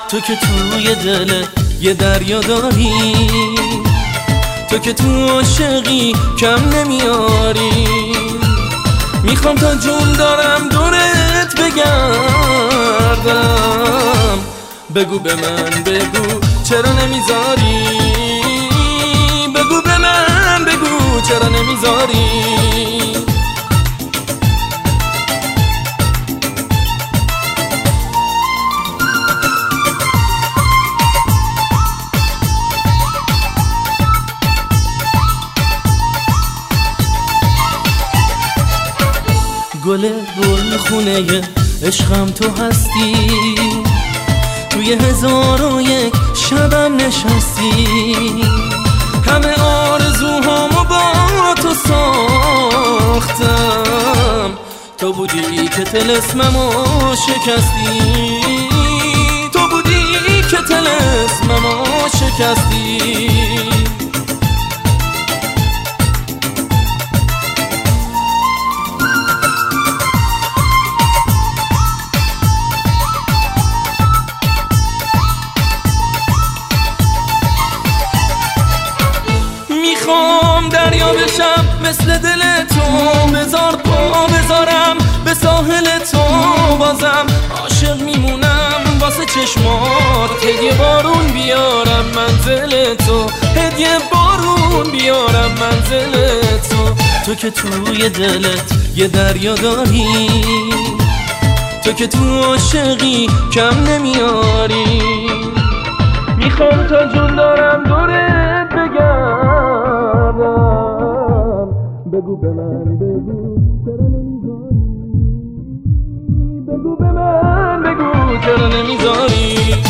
تو که توی دلت یه دریا داری، تو که تو عاشقی کم نمیاری. میخوام تا جون دارم دورت بگردم، بگو به من بگو چرا نمیذاری، بگو به من بگو چرا نمیذاری. گل خونه عشقم تو هستی، توی 1001 شبم نشستی. همه آرزوهامو با تو ساختم، تو بودی که طلسممو شکستی، تو بودی که طلسممو شکستی. میخوام دریا بشم مثل دل تو، بذار پا بذارم به ساحل تو، بازم عاشق میمونم واسه چشمات. هدیه بارون بیارم منزل تو، هدیه بارون بیارم منزل تو. تو که توی دلت یه دریا داری، تو که تو عاشقی کم نمیاری. میخوام تا جون دارم دورت بگردم، بگو به من بگو چرا نمیذاری، بگو به من بگو چرا نمیذاری.